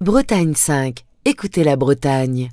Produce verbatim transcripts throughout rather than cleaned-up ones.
Bretagne cinq. Écoutez la Bretagne.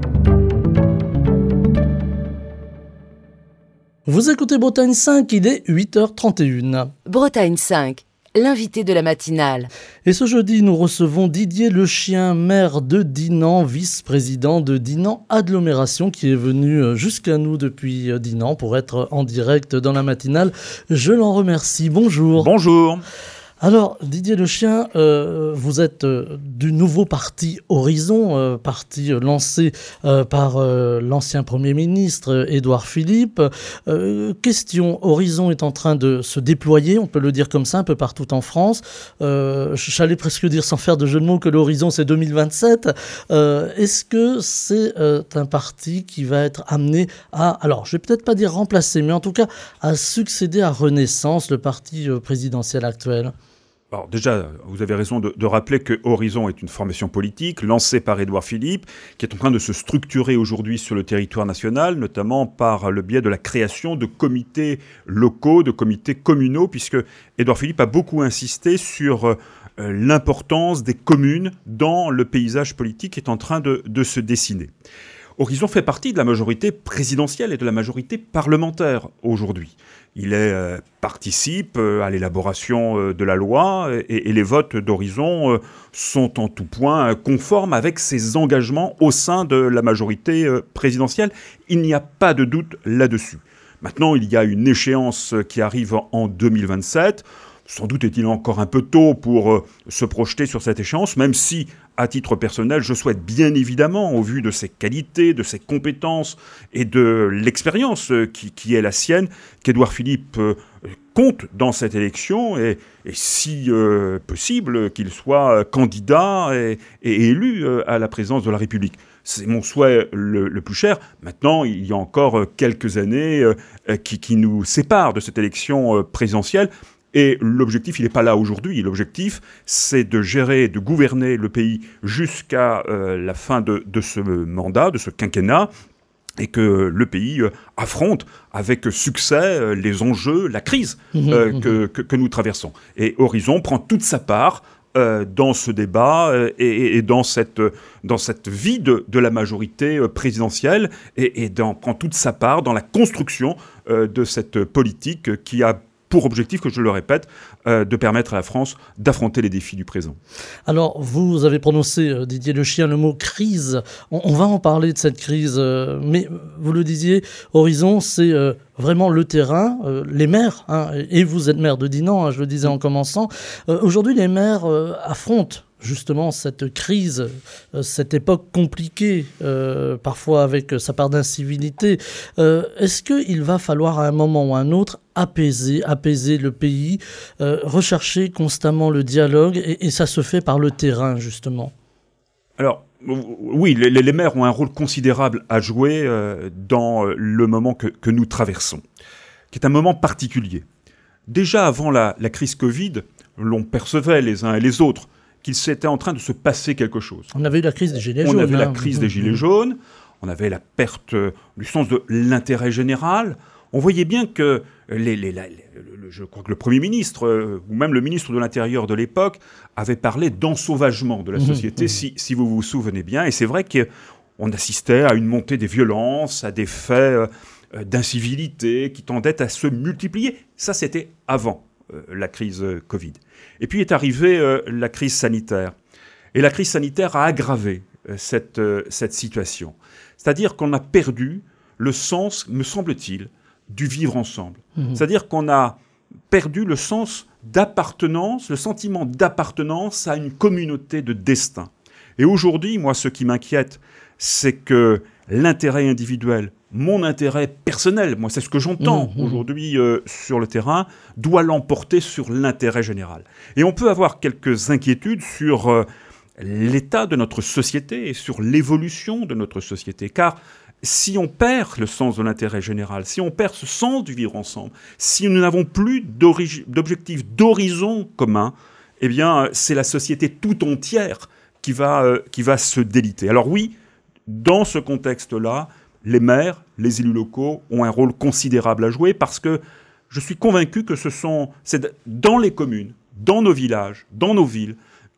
Vous écoutez Bretagne cinq, il est huit heures trente et une. Bretagne cinq, l'invité de la matinale. Et ce jeudi, nous recevons Didier Lechien, maire de Dinan, vice-président de Dinan Agglomération, qui est venu jusqu'à nous depuis Dinan pour être en direct dans la matinale. Je l'en remercie. Bonjour. Bonjour. Alors, Didier Lechien, euh, vous êtes euh, du nouveau parti Horizon, euh, parti lancé euh, par euh, l'ancien Premier ministre euh, Édouard Philippe. Euh, question, Horizon est en train de se déployer, on peut le dire comme ça, un peu partout en France. Euh, j'allais presque dire, sans faire de jeu de mots, que l'horizon c'est deux mille vingt-sept. Euh, est-ce que c'est euh, un parti qui va être amené à, alors je vais peut-être pas dire remplacer, mais en tout cas à succéder à Renaissance, le parti euh, présidentiel actuel ? Alors déjà, vous avez raison de, de rappeler que Horizon est une formation politique lancée par Édouard Philippe, qui est en train de se structurer aujourd'hui sur le territoire national, notamment par le biais de la création de comités locaux, de comités communaux, puisque Édouard Philippe a beaucoup insisté sur euh, l'importance des communes dans le paysage politique qui est en train de, de se dessiner. Horizon fait partie de la majorité présidentielle et de la majorité parlementaire aujourd'hui. Il est, euh, participe euh, à l'élaboration euh, de la loi et, et les votes d'Horizon euh, sont en tout point euh, conformes avec ses engagements au sein de la majorité euh, présidentielle. Il n'y a pas de doute là-dessus. Maintenant, il y a une échéance qui arrive en deux mille vingt-sept. Sans doute est-il encore un peu tôt pour euh, se projeter sur cette échéance, même si, à titre personnel, je souhaite bien évidemment, au vu de ses qualités, de ses compétences et de l'expérience euh, qui, qui est la sienne, qu'Édouard Philippe euh, compte dans cette élection et, et si euh, possible, qu'il soit candidat et, et élu euh, à la présidence de la République. C'est mon souhait le, le plus cher. Maintenant, il y a encore quelques années euh, qui, qui nous séparent de cette élection euh, présidentielle. Et l'objectif, il n'est pas là aujourd'hui. L'objectif, c'est de gérer, de gouverner le pays jusqu'à euh, la fin de, de ce mandat, de ce quinquennat, et que le pays euh, affronte avec succès euh, les enjeux, la crise euh, mmh, que, que, que nous traversons. Et Horizon prend toute sa part euh, dans ce débat euh, et, et dans, cette, dans cette vie de, de la majorité euh, présidentielle et, et dans, prend toute sa part dans la construction euh, de cette politique qui a pour objectif, que je le répète, euh, de permettre à la France d'affronter les défis du présent. Alors, vous avez prononcé, euh, Didier Lechien, le mot crise. On, on va en parler de cette crise, euh, mais vous le disiez, Horizon, c'est euh, vraiment le terrain, euh, les maires, hein, et vous êtes maire de Dinan, hein, je le disais en commençant. Euh, aujourd'hui, les maires euh, affrontent justement cette crise, euh, cette époque compliquée, euh, parfois avec sa part d'incivilité. Euh, est-ce qu'il va falloir à un moment ou à un autre apaiser, apaiser le pays, euh, rechercher constamment le dialogue, et, et ça se fait par le terrain, justement? Alors, oui, les, les maires ont un rôle considérable à jouer euh, dans le moment que, que nous traversons, qui est un moment particulier. Déjà avant la, la crise Covid, l'on percevait les uns et les autres qu'il s'était en train de se passer quelque chose. On avait eu la crise des Gilets on jaunes. On avait hein. la crise des Gilets jaunes, on avait la perte euh, du sens de l'intérêt général. On voyait bien que, les, les, la, les, le, je crois que le Premier ministre, euh, ou même le ministre de l'Intérieur de l'époque, avait parlé d'ensauvagement de la société, mmh, mmh. Si, si vous vous souvenez bien. Et c'est vrai qu'on assistait à une montée des violences, à des faits euh, d'incivilité qui tendaient à se multiplier. Ça, c'était avant euh, la crise euh, Covid. Et puis est arrivée euh, la crise sanitaire. Et la crise sanitaire a aggravé euh, cette, euh, cette situation. C'est-à-dire qu'on a perdu le sens, me semble-t-il, du vivre ensemble. Mmh. C'est-à-dire qu'on a perdu le sens d'appartenance, le sentiment d'appartenance à une communauté de destin. Et aujourd'hui, moi, ce qui m'inquiète, c'est que l'intérêt individuel, mon intérêt personnel, moi c'est ce que j'entends mmh, aujourd'hui euh, sur le terrain, doit l'emporter sur l'intérêt général. Et on peut avoir quelques inquiétudes sur euh, l'état de notre société et sur l'évolution de notre société, car si on perd le sens de l'intérêt général, si on perd ce sens du vivre ensemble, si nous n'avons plus d'objectifs, d'horizon commun, eh bien c'est la société tout entière qui va, euh, qui va se déliter. Alors oui, dans ce contexte-là, les maires, les élus locaux ont un rôle considérable à jouer parce que je suis convaincu que ce sont, c'est dans les communes, dans nos villages, dans nos villes,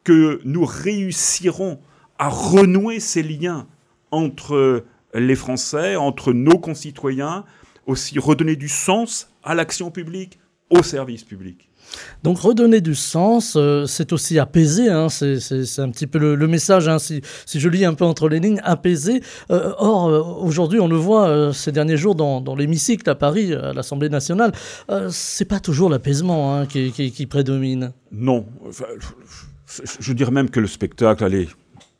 que nous réussirons à renouer ces liens entre les Français, entre nos concitoyens, aussi redonner du sens à l'action publique, au service public. Donc redonner du sens, euh, c'est aussi apaiser, hein, c'est, c'est, c'est un petit peu le, le message, hein, si, si je lis un peu entre les lignes, apaiser. Euh, or, euh, aujourd'hui, on le voit euh, ces derniers jours dans, dans l'hémicycle à Paris, à l'Assemblée nationale, euh, c'est pas toujours l'apaisement hein, qui, qui, qui prédomine. Non, enfin, je dirais même que le spectacle, allez,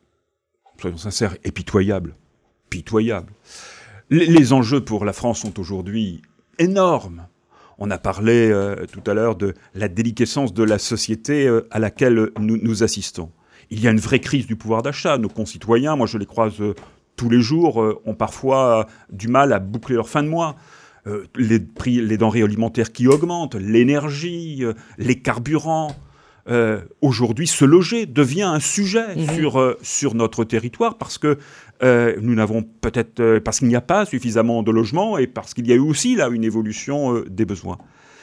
soyons sincères, est pitoyable. Pitoyable. Les, les enjeux pour la France sont aujourd'hui énormes. On a parlé euh, tout à l'heure de la déliquescence de la société euh, à laquelle nous, nous assistons. Il y a une vraie crise du pouvoir d'achat. Nos concitoyens, moi je les croise euh, tous les jours, euh, ont parfois euh, du mal à boucler leur fin de mois. Euh, les prix, les denrées alimentaires qui augmentent, l'énergie, euh, les carburants. Euh, aujourd'hui, se loger devient un sujet mmh. sur, euh, sur notre territoire parce que euh, nous n'avons peut-être euh, parce qu'il n'y a pas suffisamment de logements et parce qu'il y a eu aussi là une évolution euh, des besoins.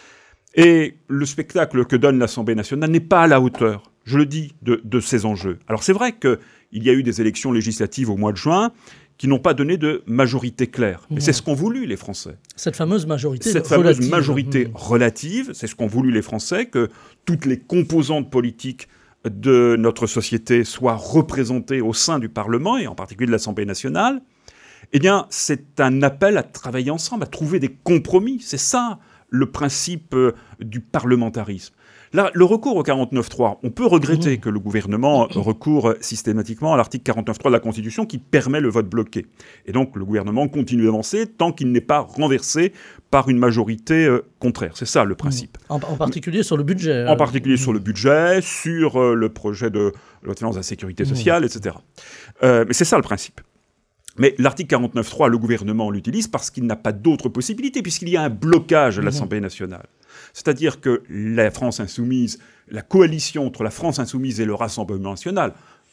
Et le spectacle que donne l'Assemblée nationale n'est pas à la hauteur, je le dis, de, de ces enjeux. Alors c'est vrai qu'il y a eu des élections législatives au mois de juin qui n'ont pas donné de majorité claire. Mmh. Et c'est ce qu'ont voulu les Français. Cette fameuse majorité Cette relative. fameuse majorité mmh. relative, c'est ce qu'ont voulu les Français, que toutes les composantes politiques de notre société soient représentées au sein du Parlement, et en particulier de l'Assemblée nationale. Eh bien, c'est un appel à travailler ensemble, à trouver des compromis. C'est ça, le principe euh, du parlementarisme. Là, le recours au quarante-neuf trois, on peut regretter mmh. que le gouvernement recourt systématiquement à l'article quarante-neuf trois de la Constitution qui permet le vote bloqué. Et donc, le gouvernement continue d'avancer tant qu'il n'est pas renversé par une majorité euh, contraire. C'est ça, le principe. Mmh. En, en particulier Mais, sur le budget. En euh... particulier mmh. sur le budget, sur euh, le projet de loi de finances de la sécurité sociale, mmh. et cetera. Euh, mais c'est ça, le principe. Mais l'article quarante-neuf trois, le gouvernement l'utilise parce qu'il n'a pas d'autre possibilité, puisqu'il y a un blocage à l'Assemblée nationale. C'est-à-dire que la France insoumise, la coalition entre la France insoumise et le Rassemblement national,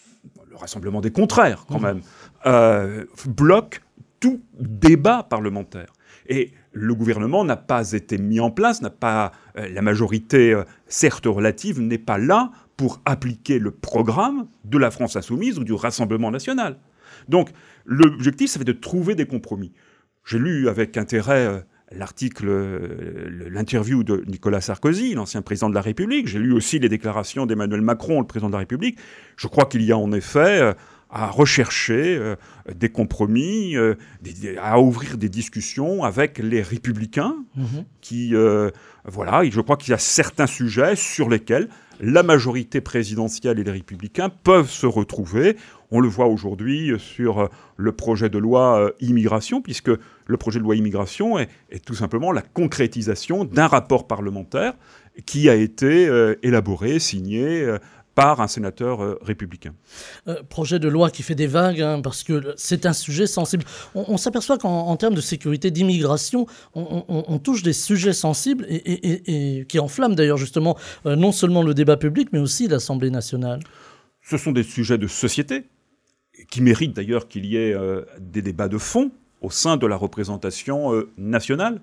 le rassemblement des contraires quand même, euh, bloque tout débat parlementaire. Et le gouvernement n'a pas été mis en place, n'a pas, euh, la majorité, euh, certes relative, n'est pas là pour appliquer le programme de la France insoumise ou du Rassemblement national. Donc, l'objectif, ça va être de trouver des compromis. J'ai lu avec intérêt euh, l'article, euh, l'interview de Nicolas Sarkozy, l'ancien président de la République. J'ai lu aussi les déclarations d'Emmanuel Macron, le président de la République. Je crois qu'il y a en effet euh, à rechercher euh, des compromis, euh, des, à ouvrir des discussions avec les Républicains mmh. qui, euh, voilà, et je crois qu'il y a certains sujets sur lesquels la majorité présidentielle et les Républicains peuvent se retrouver. On le voit aujourd'hui sur le projet de loi immigration, puisque le projet de loi immigration est, est tout simplement la concrétisation d'un rapport parlementaire qui a été euh, élaboré, signé euh, par un sénateur euh, républicain. Euh, projet de loi qui fait des vagues, hein, parce que c'est un sujet sensible. On, on s'aperçoit qu'en en termes de sécurité, d'immigration, on, on, on touche des sujets sensibles et, et, et, et qui enflamment d'ailleurs justement euh, non seulement le débat public, mais aussi l'Assemblée nationale. Ce sont des sujets de société qui méritent d'ailleurs qu'il y ait euh, des débats de fond au sein de la représentation euh, nationale.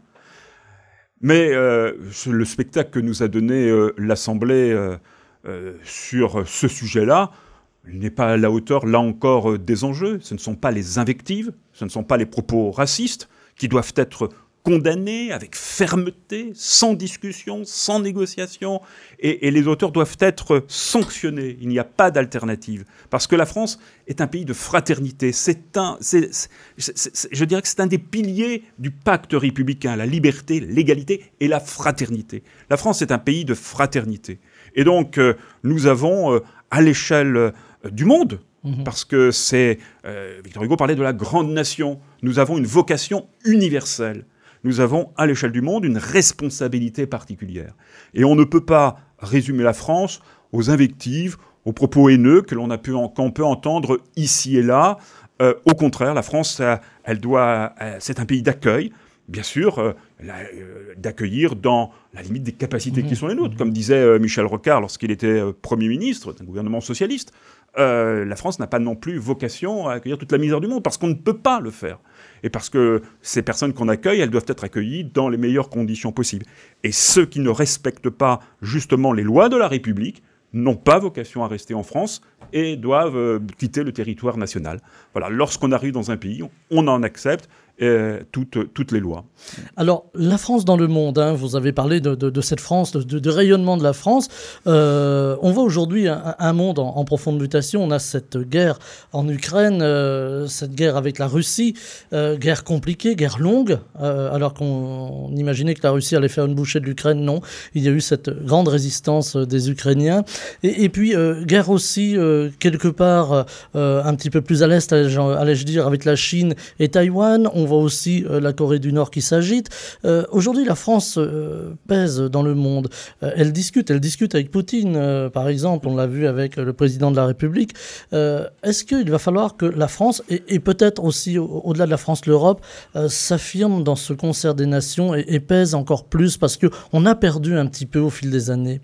Mais euh, le spectacle que nous a donné euh, l'Assemblée euh, euh, sur ce sujet-là, il n'est pas à la hauteur, là encore, euh, des enjeux. Ce ne sont pas les invectives, ce ne sont pas les propos racistes qui doivent être condamnés avec fermeté, sans discussion, sans négociation, et, et les auteurs doivent être sanctionnés. Il n'y a pas d'alternative. Parce que la France est un pays de fraternité. C'est un, c'est, c'est, c'est, c'est, je dirais que c'est un des piliers du pacte républicain, la liberté, l'égalité et la fraternité. La France est un pays de fraternité. Et donc, euh, nous avons, euh, à l'échelle euh, du monde, mmh. parce que c'est... Euh, Victor Hugo parlait de la grande nation. Nous avons une vocation universelle. Nous avons, à l'échelle du monde, une responsabilité particulière. Et on ne peut pas résumer la France aux invectives, aux propos haineux que l'on a pu en, qu'on peut entendre ici et là. Euh, au contraire, la France, euh, elle doit, euh, c'est un pays d'accueil, bien sûr, euh, la, euh, d'accueillir dans la limite des capacités mmh. qui sont les nôtres. Comme disait euh, Michel Rocard lorsqu'il était euh, Premier ministre d'un gouvernement socialiste, euh, la France n'a pas non plus vocation à accueillir toute la misère du monde, parce qu'on ne peut pas le faire. Et parce que ces personnes qu'on accueille, elles doivent être accueillies dans les meilleures conditions possibles. Et ceux qui ne respectent pas justement les lois de la République n'ont pas vocation à rester en France et doivent euh, quitter le territoire national. Voilà, lorsqu'on arrive dans un pays, on en accepte euh, toutes, toutes les lois. Alors, la France dans le monde, hein, vous avez parlé de, de, de cette France, de, de, de rayonnement de la France. Euh, on voit aujourd'hui un, un monde en, en profonde mutation. On a cette guerre en Ukraine, euh, cette guerre avec la Russie, euh, guerre compliquée, guerre longue, euh, alors qu'on imaginait que la Russie allait faire une bouchée de l'Ukraine. Non, il y a eu cette grande résistance des Ukrainiens. Et, et puis, euh, guerre aussi, euh, quelque part, euh, un petit peu plus à l'est, allais-je dire, avec la Chine et Taïwan. On voit aussi euh, la Corée du Nord qui s'agite. Euh, aujourd'hui, la France euh, pèse dans le monde. Euh, elle discute, elle discute avec Poutine, euh, par exemple. On l'a vu avec le président de la République. Euh, est-ce qu'il va falloir que la France, et, et peut-être aussi au- au-delà de la France, l'Europe, euh, s'affirme dans ce concert des nations et, et pèse encore plus parce qu'on a perdu un petit peu au fil des années?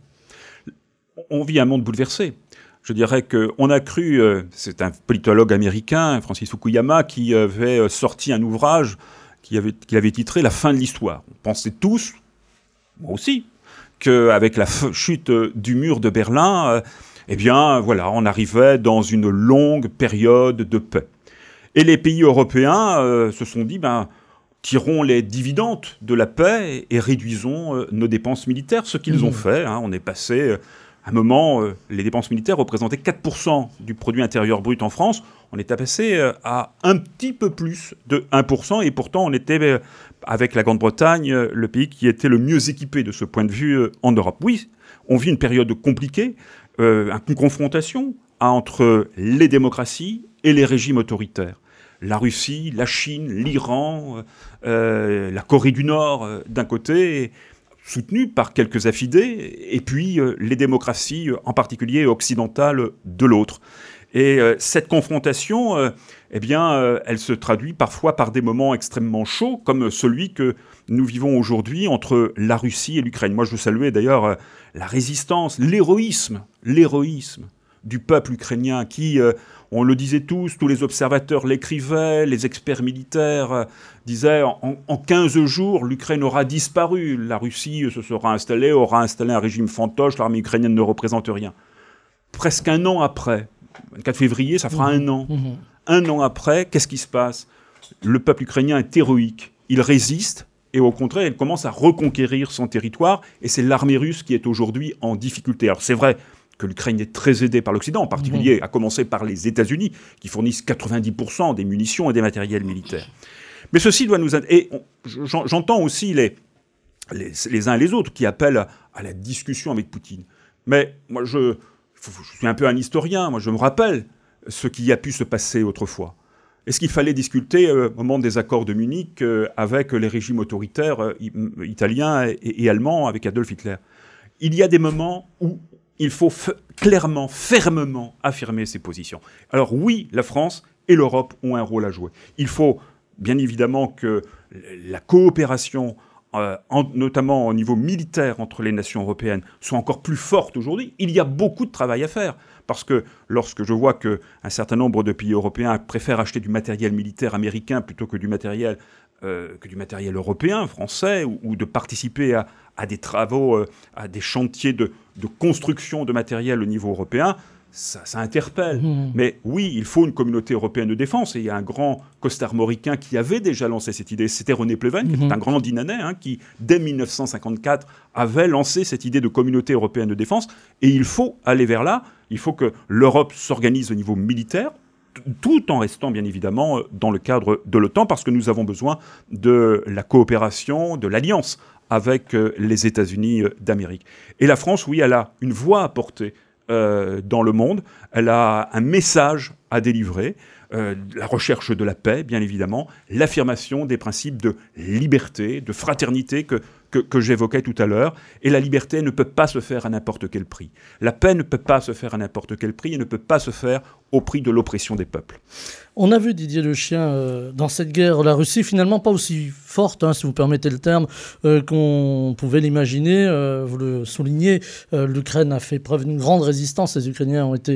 On vit un monde bouleversé. Je dirais qu'on a cru, euh, c'est un politologue américain, Francis Fukuyama, qui avait sorti un ouvrage qu'il avait, qu'il avait titré « La fin de l'histoire ». On pensait tous, moi aussi, qu'avec la f- chute du mur de Berlin, euh, eh bien, voilà, on arrivait dans une longue période de paix. Et les pays européens euh, se sont dit, ben, tirons les dividendes de la paix et réduisons euh, nos dépenses militaires, ce qu'ils Mmh. ont fait. Hein, on est passé... Euh, À un moment, euh, les dépenses militaires représentaient quatre pour cent du produit intérieur brut en France. On était passé euh, à un petit peu plus de un pour cent. Et pourtant, on était, euh, avec la Grande-Bretagne, euh, le pays qui était le mieux équipé de ce point de vue euh, en Europe. Oui, on vit une période compliquée, euh, une confrontation entre les démocraties et les régimes autoritaires. La Russie, la Chine, l'Iran, euh, la Corée du Nord euh, d'un côté... soutenu par quelques affidés, et puis euh, les démocraties, euh, en particulier occidentales, de l'autre. Et euh, cette confrontation, euh, eh bien, euh, elle se traduit parfois par des moments extrêmement chauds, comme celui que nous vivons aujourd'hui entre la Russie et l'Ukraine. Moi, je veux saluer d'ailleurs euh, la résistance, l'héroïsme, l'héroïsme du peuple ukrainien qui, euh, on le disait tous, tous les observateurs l'écrivaient, les experts militaires euh, disaient en, en quinze jours, l'Ukraine aura disparu, la Russie se sera installée, aura installé un régime fantoche, l'armée ukrainienne ne représente rien. Presque un an après, le vingt-quatre février, ça fera mmh. un an. Mmh. Un an après, qu'est-ce qui se passe? Le peuple ukrainien est héroïque, il résiste, et au contraire, il commence à reconquérir son territoire, et c'est l'armée russe qui est aujourd'hui en difficulté. Alors c'est vrai que l'Ukraine est très aidée par l'Occident, en particulier, mmh. à commencer par les États-Unis, qui fournissent quatre-vingt-dix pour cent des munitions et des matériels militaires. Mais ceci doit nous... Et on, j'entends aussi les, les, les uns et les autres qui appellent à la discussion avec Poutine. Mais moi, je, je suis un peu un historien, moi je me rappelle ce qui a pu se passer autrefois. Est-ce qu'il fallait discuter euh, au moment des accords de Munich euh, avec les régimes autoritaires euh, italiens et, et allemands, avec Adolf Hitler? Il y a des moments où il faut f- clairement, fermement affirmer ses positions. Alors oui, la France et l'Europe ont un rôle à jouer. Il faut bien évidemment que la coopération, euh, en, notamment au niveau militaire entre les nations européennes, soit encore plus forte aujourd'hui. Il y a beaucoup de travail à faire. Parce que lorsque je vois qu'un certain nombre de pays européens préfèrent acheter du matériel militaire américain plutôt que du matériel, euh, que du matériel européen, français, ou, ou de participer à, à des travaux, euh, à des chantiers de, de construction de matériel au niveau européen, ça, ça interpelle. Mmh. Mais oui, il faut une communauté européenne de défense. Et il y a un grand costarmoricain qui avait déjà lancé cette idée. C'était René Pleven, mmh. qui est un grand Dinanais, hein, qui, dès mille neuf cent cinquante-quatre, avait lancé cette idée de communauté européenne de défense. Et il faut aller vers là. Il faut que l'Europe s'organise au niveau militaire, tout en restant bien évidemment dans le cadre de l'OTAN, parce que nous avons besoin de la coopération, de l'alliance avec les États-Unis d'Amérique. Et la France, oui, elle a une voix à porter euh, dans le monde, elle a un message à délivrer, euh, la recherche de la paix, bien évidemment, l'affirmation des principes de liberté, de fraternité que Que, que j'évoquais tout à l'heure, et la liberté ne peut pas se faire à n'importe quel prix. La paix ne peut pas se faire à n'importe quel prix et ne peut pas se faire au prix de l'oppression des peuples. On a vu, Didier Lechien, euh, dans cette guerre, la Russie finalement pas aussi forte, hein, si vous permettez le terme, euh, qu'on pouvait l'imaginer. Euh, vous le soulignez, euh, l'Ukraine a fait preuve d'une grande résistance, les Ukrainiens ont été... Euh,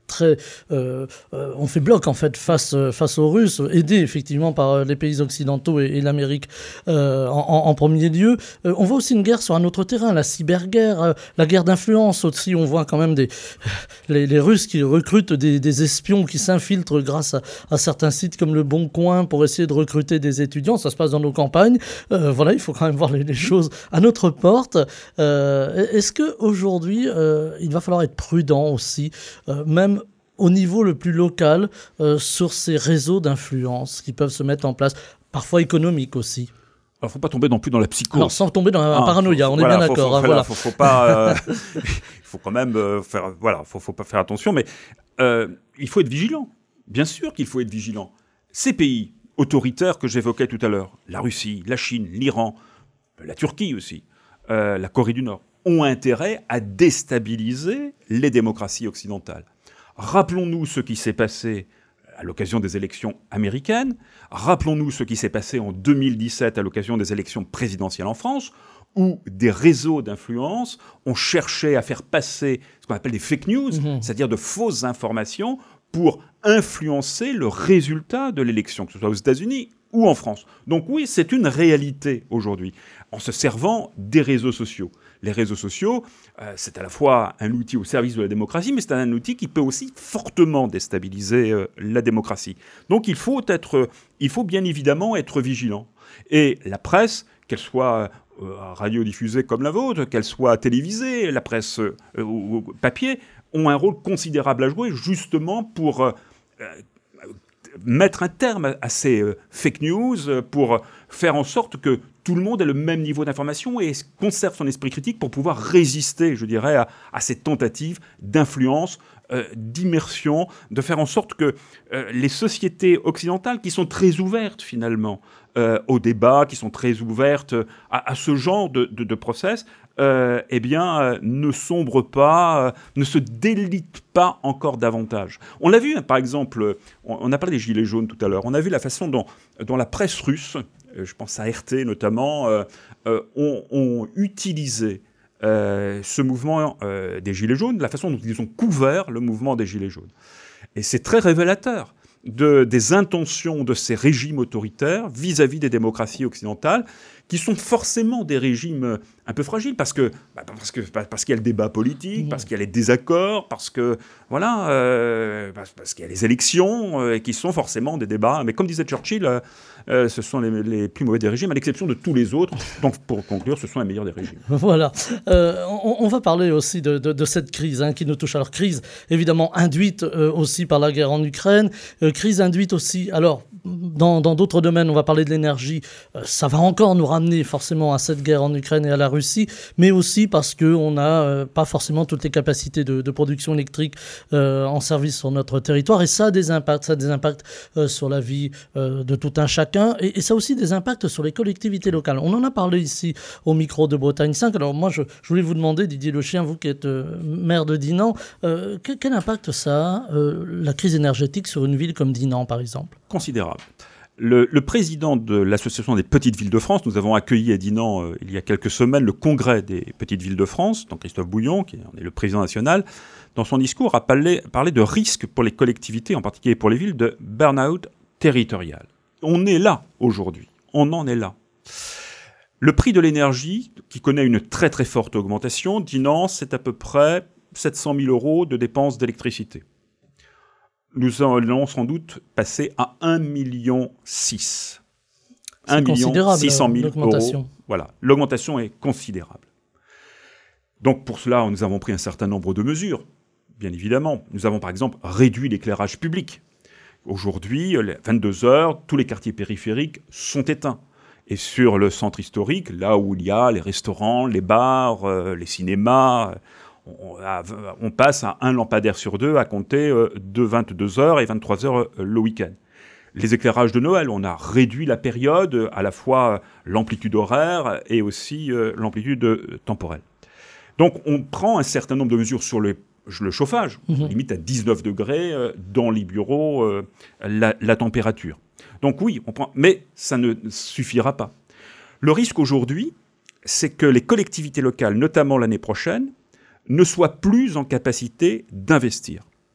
très, euh, euh, on fait bloc en fait face face aux Russes, aidés effectivement par les pays occidentaux et, et l'Amérique euh, en, en premier lieu. Euh, on voit aussi une guerre sur un autre terrain, la cyberguerre, euh, la guerre d'influence aussi. On voit quand même des les, les Russes qui recrutent des, des espions qui s'infiltrent grâce à, à certains sites comme Le Bon Coin pour essayer de recruter des étudiants. Ça se passe dans nos campagnes. Euh, voilà, il faut quand même voir les, les choses à notre porte. Euh, est-ce que aujourd'hui, euh, il va falloir être prudent aussi, euh, même au niveau le plus local, euh, sur ces réseaux d'influence qui peuvent se mettre en place, parfois économiques aussi. Alors, il ne faut pas tomber non plus dans la psychose. Alors, sans tomber dans la ah, paranoïa, faut, on voilà, est bien faut, d'accord. Faut, hein, voilà, voilà. faut, faut pas. Il euh, faut quand même euh, faire. Voilà, faut, faut pas faire attention, mais euh, il faut être vigilant. Bien sûr qu'il faut être vigilant. Ces pays autoritaires que j'évoquais tout à l'heure, la Russie, la Chine, l'Iran, la Turquie aussi, euh, la Corée du Nord, ont intérêt à déstabiliser les démocraties occidentales. Rappelons-nous ce qui s'est passé à l'occasion des élections américaines. Rappelons-nous ce qui s'est passé en deux mille dix-sept à l'occasion des élections présidentielles en France, où des réseaux d'influence ont cherché à faire passer ce qu'on appelle des fake news, mmh. c'est-à-dire de fausses informations, pour influencer le résultat de l'élection, que ce soit aux États-Unis ou en France. Donc oui, c'est une réalité aujourd'hui, en se servant des réseaux sociaux. Les réseaux sociaux, euh, c'est à la fois un outil au service de la démocratie, mais c'est un outil qui peut aussi fortement déstabiliser euh, la démocratie. Donc il faut être, il faut bien évidemment être vigilant. Et la presse, qu'elle soit euh, radiodiffusée comme la vôtre, qu'elle soit télévisée, la presse euh, ou, ou papier, ont un rôle considérable à jouer justement pour euh, mettre un terme à ces euh, fake news, pour faire en sorte que tout le monde ait le même niveau d'information et conserve son esprit critique pour pouvoir résister, je dirais, à, à ces tentatives d'influence, euh, d'immersion, de faire en sorte que euh, les sociétés occidentales, qui sont très ouvertes finalement euh, au débat, qui sont très ouvertes à, à ce genre de, de, de process, euh, eh bien, euh, ne sombrent pas, euh, ne se délitent pas encore davantage. On l'a vu, hein, par exemple, on, on a parlé des Gilets jaunes tout à l'heure, on a vu la façon dont, dont la presse russe, je pense à R T notamment, euh, euh, ont, ont utilisé euh, ce mouvement euh, des Gilets jaunes, la façon dont ils ont couvert le mouvement des Gilets jaunes. Et c'est très révélateur de, des intentions de ces régimes autoritaires vis-à-vis des démocraties occidentales, qui sont forcément des régimes un peu fragiles, parce que bah, parce que parce qu'il y a le débat politique, parce qu'il y a les désaccords, parce que voilà, euh, parce, parce qu'il y a les élections, euh, et qui sont forcément des débats. Mais comme disait Churchill, euh, euh, ce sont les, les plus mauvais des régimes, à l'exception de tous les autres. Donc, pour conclure, ce sont les meilleurs des régimes. Voilà. Euh, on, on va parler aussi de, de, de cette crise hein, qui nous touche. Alors, crise évidemment induite euh, aussi par la guerre en Ukraine, euh, crise induite aussi. Alors, dans, dans d'autres domaines, on va parler de l'énergie. Euh, ça va encore nous ramener forcément à cette guerre en Ukraine et à la Russie, mais aussi parce qu'on n'a euh, pas forcément toutes les capacités de, de production électrique euh, en service sur notre territoire. Et ça a des impacts. Ça a des impacts euh, sur la vie euh, de tout un chacun. Et, et ça a aussi des impacts sur les collectivités locales. On en a parlé ici au micro de Bretagne cinq. Alors moi, je, je voulais vous demander, Didier Le Chien, vous qui êtes euh, maire de Dinan, euh, quel, quel impact ça a, euh, la crise énergétique, sur une ville comme Dinan, par exemple ? Considérable. Le, le président de l'Association des petites villes de France, nous avons accueilli à Dinan euh, il y a quelques semaines le congrès des petites villes de France, donc Christophe Bouillon, qui est le président national, dans son discours a parlé, parlé de risques pour les collectivités, en particulier pour les villes, de burn-out territorial. On est là aujourd'hui, on en est là. Le prix de l'énergie, qui connaît une très très forte augmentation, Dinan, c'est à peu près sept cent mille euros de dépenses d'électricité. Nous allons sans doute passer à un virgule six million. un million six cent mille euros. Voilà, l'augmentation est considérable. Donc pour cela, nous avons pris un certain nombre de mesures, bien évidemment. Nous avons par exemple réduit l'éclairage public. Aujourd'hui, à vingt-deux heures, tous les quartiers périphériques sont éteints. Et sur le centre historique, là où il y a les restaurants, les bars, euh, les cinémas... On, on passe à un lampadaire sur deux à compter de vingt-deux heures et vingt-trois heures le week-end. Les éclairages de Noël, on a réduit la période, à la fois l'amplitude horaire et aussi l'amplitude temporelle. Donc on prend un certain nombre de mesures sur le, le chauffage, mmh. on limite à dix-neuf degrés dans les bureaux la, la température. Donc oui, on prend, mais ça ne suffira pas. Le risque aujourd'hui, c'est que les collectivités locales, notamment l'année prochaine, ne soient plus en capacité d'investir.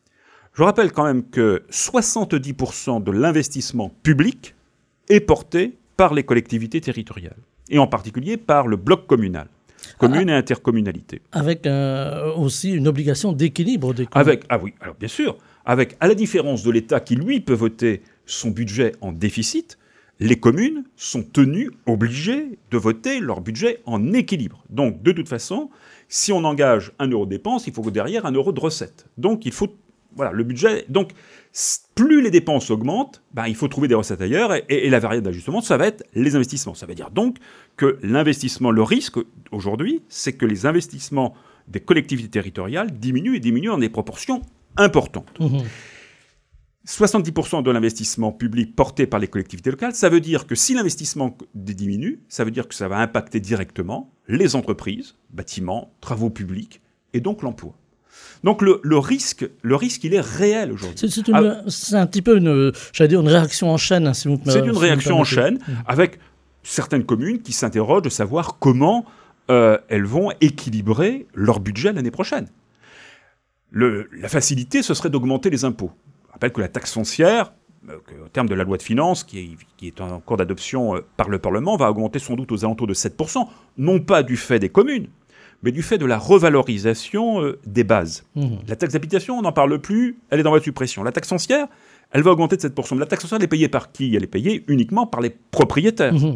Je rappelle quand même que soixante-dix pour cent de l'investissement public est porté par les collectivités territoriales, et en particulier par le bloc communal, commune ah, et intercommunalité. Avec euh, aussi une obligation d'équilibre des communes. Avec, ah oui, alors bien sûr, avec, à la différence de l'État qui, lui, peut voter son budget en déficit, les communes sont tenues, obligées de voter leur budget en équilibre. Donc, de toute façon, si on engage un euro de dépenses, il faut que derrière un euro de recettes. Donc, il faut... Voilà, le budget... Donc, plus les dépenses augmentent, ben, il faut trouver des recettes ailleurs, et, et, et la variable d'ajustement, ça va être les investissements. Ça veut dire donc que l'investissement, le risque, aujourd'hui, c'est que les investissements des collectivités territoriales diminuent, et diminuent en des proportions importantes. Mmh. soixante-dix pour cent de l'investissement public porté par les collectivités locales, ça veut dire que si l'investissement diminue, ça veut dire que ça va impacter directement les entreprises, bâtiments, travaux publics, et donc l'emploi. Donc le, le, risque, le risque, il est réel aujourd'hui. C'est, c'est, une, ah, c'est un petit peu une, j'allais dire une réaction en chaîne, hein, si vous me C'est une si réaction en chaîne, mmh. avec certaines communes qui s'interrogent de savoir comment euh, elles vont équilibrer leur budget l'année prochaine. Le, la facilité, ce serait d'augmenter les impôts. Je rappelle que la taxe foncière, euh, au terme de la loi de finances, qui est, qui est en cours d'adoption euh, par le Parlement, va augmenter sans doute aux alentours de sept pour cent, non pas du fait des communes, mais du fait de la revalorisation euh, des bases. Mmh. La taxe d'habitation, on n'en parle plus, elle est dans voie de suppression. La taxe foncière, elle va augmenter de sept pour cent. Mais la taxe foncière, elle est payée par qui ? Elle est payée uniquement par les propriétaires. Mmh.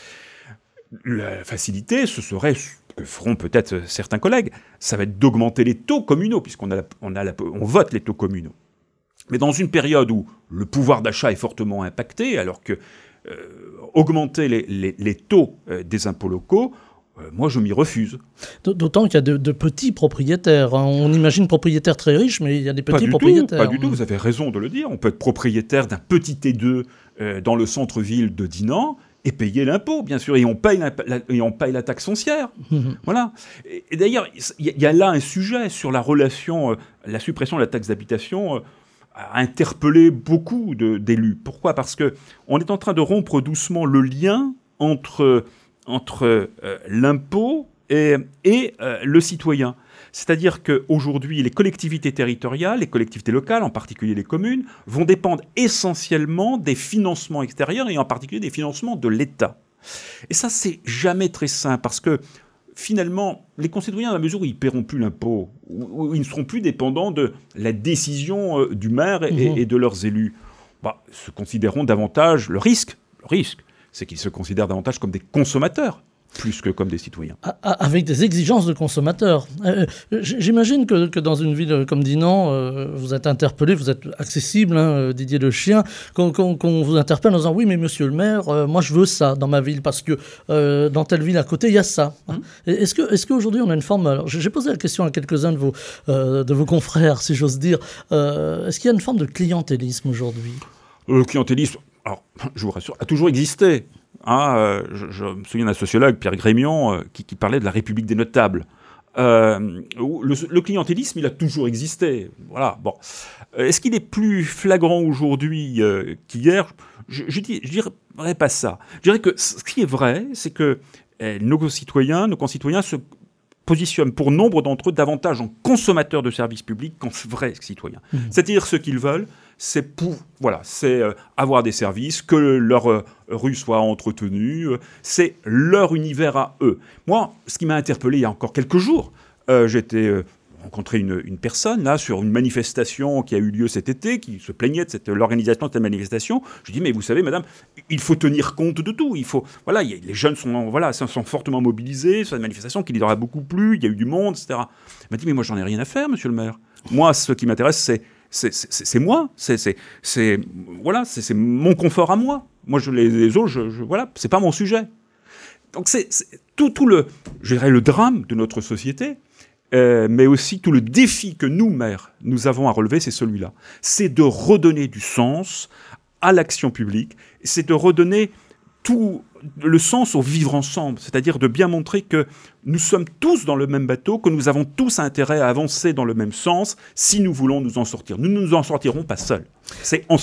La facilité, ce serait, que feront peut-être certains collègues, ça va être d'augmenter les taux communaux, puisqu'on a la, on a la, on vote les taux communaux. Mais dans une période où le pouvoir d'achat est fortement impacté, alors que euh, augmenter les, les, les taux euh, des impôts locaux, euh, moi je m'y refuse. D'autant qu'il y a de, de petits propriétaires. On imagine propriétaires très riches, mais il y a des petits pas propriétaires. Tout, pas du tout, vous avez raison de le dire. On peut être propriétaire d'un petit T deux euh, dans le centre-ville de Dinan et payer l'impôt, bien sûr, et on paye la, la, et on paye la taxe foncière. Mmh. Voilà. Et, et d'ailleurs, il y, y a là un sujet sur la relation, euh, la suppression de la taxe d'habitation, euh, a interpellé beaucoup de, d'élus. Pourquoi ? Parce qu'on est en train de rompre doucement le lien entre, entre euh, l'impôt et, et euh, le citoyen. C'est-à-dire qu'aujourd'hui, les collectivités territoriales, les collectivités locales, en particulier les communes, vont dépendre essentiellement des financements extérieurs et en particulier des financements de l'État. Et ça, c'est jamais très sain parce que finalement, les concitoyens, à la mesure où ils ne paieront plus l'impôt, où ils ne seront plus dépendants de la décision du maire et, mmh. et de leurs élus, bah, se considéreront davantage, le risque, le risque, c'est qu'ils se considèrent davantage comme des consommateurs, plus que comme des citoyens. Avec des exigences de consommateurs. Euh, j'imagine que, que dans une ville comme Dinan, euh, vous êtes interpellé, vous êtes accessible, hein, Didier Le Chien, qu'on, qu'on, qu'on vous interpelle en disant « Oui, mais monsieur le maire, euh, moi je veux ça dans ma ville, parce que euh, dans telle ville à côté, il y a ça. Hein. » Est-ce que, est-ce qu'aujourd'hui on a une forme... Alors, j'ai posé la question à quelques-uns de vos, euh, de vos confrères, si j'ose dire. Euh, est-ce qu'il y a une forme de clientélisme aujourd'hui ? Le clientélisme, alors, je vous rassure, a toujours existé. Ah, euh, je, je me souviens d'un sociologue, Pierre Grémion, euh, qui, qui parlait de la République des notables. Euh, le, le clientélisme, il a toujours existé. Voilà. Bon, est-ce qu'il est plus flagrant aujourd'hui euh, qu'hier ? Je, je, dis, je dirais pas ça. Je dirais que ce qui est vrai, c'est que eh, nos concitoyens, nos concitoyens se positionnent pour nombre d'entre eux davantage en consommateurs de services publics qu'en vrais citoyens. Mmh. C'est-à-dire ce qu'ils veulent, c'est pour voilà, c'est euh, avoir des services, que leur euh, rue soit entretenue, euh, c'est leur univers à eux. Moi, ce qui m'a interpellé il y a encore quelques jours, euh, j'étais euh, rencontré une, une personne là sur une manifestation qui a eu lieu cet été, qui se plaignait de cette, l'organisation de cette manifestation. Je lui dis mais vous savez madame, il faut tenir compte de tout. Il faut voilà, il y a, les jeunes sont voilà, sont fortement mobilisés sur une manifestation qui leur a beaucoup plu. Il y a eu du monde, et cetera. Elle m'a dit mais moi j'en ai rien à faire, monsieur le maire. Moi, ce qui m'intéresse, c'est C'est, c'est, c'est moi, c'est, c'est, c'est, voilà, c'est, c'est mon confort à moi. Moi, je, les, les autres, je, je, voilà, c'est pas mon sujet. Donc, c'est, c'est tout, tout le, je dirais, le drame de notre société, euh, mais aussi tout le défi que nous, maires, nous avons à relever, c'est celui-là. C'est de redonner du sens à l'action publique, c'est de redonner tout le sens au vivre ensemble, c'est-à-dire de bien montrer que nous sommes tous dans le même bateau, que nous avons tous intérêt à avancer dans le même sens si nous voulons nous en sortir. Nous ne nous en sortirons pas seuls, c'est ensemble.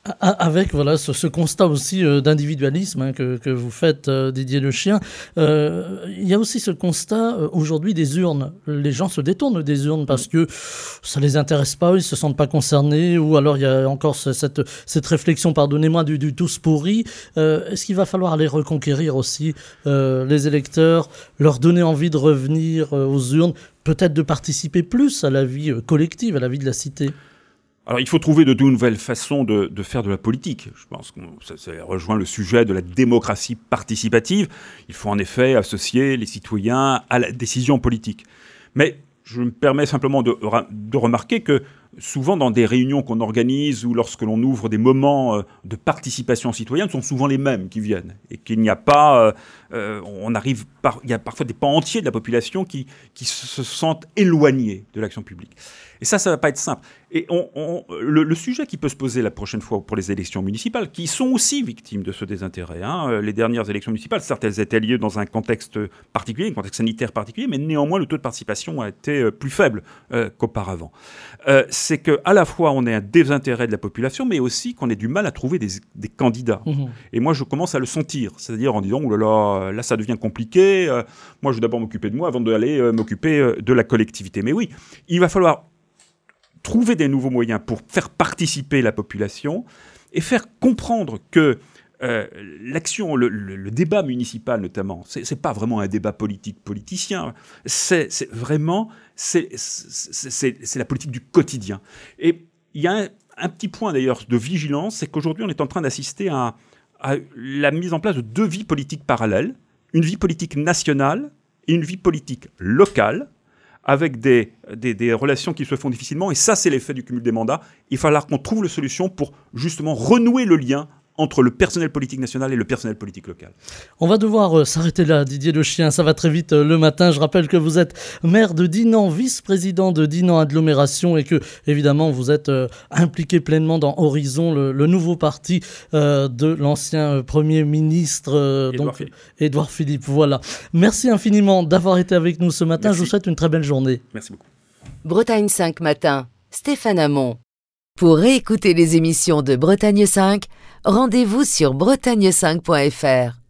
Avec voilà, ce, ce constat aussi euh, d'individualisme hein, que, que vous faites, euh, Didier Le Chien, euh, il y a aussi ce constat euh, aujourd'hui des urnes. Les gens se détournent des urnes parce que ça ne les intéresse pas, ils ne se sentent pas concernés, ou alors il y a encore ce, cette, cette réflexion, pardonnez-moi, du, du tous pourri. Euh, est-ce qu'il va falloir aller reconquérir aussi euh, les électeurs, leur donner envie de revenir euh, aux urnes, peut-être de participer plus à la vie euh, collective, à la vie de la cité ? Alors, il faut trouver de nouvelles façons de, de faire de la politique. Je pense que ça, ça rejoint le sujet de la démocratie participative. Il faut en effet associer les citoyens à la décision politique. Mais je me permets simplement de, de remarquer que souvent dans des réunions qu'on organise ou lorsque l'on ouvre des moments de participation citoyenne, ce sont souvent les mêmes qui viennent. Et qu'il n'y a pas... Euh, on arrive par, il y a parfois des pans entiers de la population qui, qui se sentent éloignés de l'action publique. Et ça, ça ne va pas être simple. Et on, on, le, le sujet qui peut se poser la prochaine fois pour les élections municipales, qui sont aussi victimes de ce désintérêt. Hein. Les dernières élections municipales, certes, elles étaient liées dans un contexte particulier, un contexte sanitaire particulier, mais néanmoins, le taux de participation a été plus faible euh, qu'auparavant. Euh, c'est qu'à la fois, on ait un désintérêt de la population, mais aussi qu'on ait du mal à trouver des, des candidats. Mmh. Et moi, je commence à le sentir. C'est-à-dire en disant, oh là là, là, ça devient compliqué. Euh, moi, je vais d'abord m'occuper de moi avant d'aller euh, m'occuper euh, de la collectivité. Mais oui, il va falloir trouver des nouveaux moyens pour faire participer la population et faire comprendre que euh, l'action, le, le, le débat municipal notamment, c'est, c'est pas vraiment un débat politique politicien, c'est, c'est vraiment c'est, c'est, c'est, c'est la politique du quotidien. Et il y a un, un petit point d'ailleurs de vigilance, c'est qu'aujourd'hui on est en train d'assister à, à la mise en place de deux vies politiques parallèles, une vie politique nationale et une vie politique locale, avec des, des, des relations qui se font difficilement. Et ça, c'est l'effet du cumul des mandats. Il va falloir qu'on trouve la solution pour justement renouer le lien entre le personnel politique national et le personnel politique local. On va devoir euh, s'arrêter là, Didier Le Chien, ça va très vite euh, le matin. Je rappelle que vous êtes maire de Dinan, vice-président de Dinan Agglomération et que, évidemment, vous êtes euh, impliqué pleinement dans Horizon, le, le nouveau parti euh, de l'ancien euh, Premier ministre euh, Édouard donc, Philippe. Édouard Philippe. Voilà. Merci infiniment d'avoir été avec nous ce matin. Merci. Je vous souhaite une très belle journée. Merci beaucoup. Bretagne cinq matin, Stéphane Hamon. Pour réécouter les émissions de Bretagne cinq, rendez-vous sur bretagne cinq point f r.